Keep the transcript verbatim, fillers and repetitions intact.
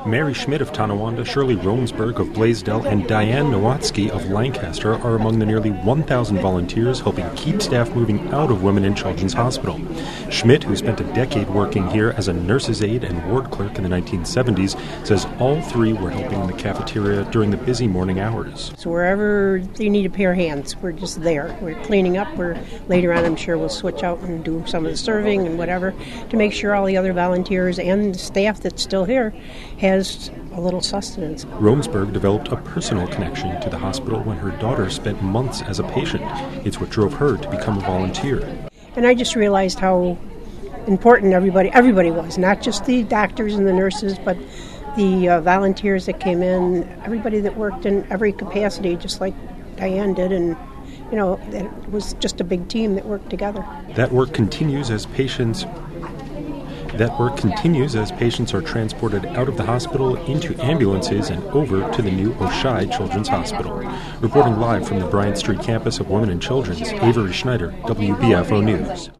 Mary Schmidt of Tonawanda, Shirley Romsberg of Blaisdell, and Diane Nowatzki of Lancaster are among the nearly one thousand volunteers helping keep staff moving out of Women and Children's Hospital. Schmidt, who spent a decade working here as a nurse's aide and ward clerk in the nineteen seventies, says all three were helping in the cafeteria during the busy morning hours. So wherever they need a pair of hands, we're just there. We're cleaning up. We're later on, I'm sure we'll switch out and do some of the serving and whatever to make sure all the other volunteers and the staff that's still here has a little sustenance. Romsberg developed a personal connection to the hospital when her daughter spent months as a patient. It's what drove her to become a volunteer. And I just realized how important everybody everybody was, not just the doctors and the nurses, but the uh, volunteers that came in, everybody that worked in every capacity, just like Diane did, and you know, it was just a big team that worked together. That work continues as patients That work continues as patients are transported out of the hospital into ambulances and over to the new Oishei Children's Hospital. Reporting live from the Bryant Street campus of Women and Children's, Avery Schneider, W B F O News.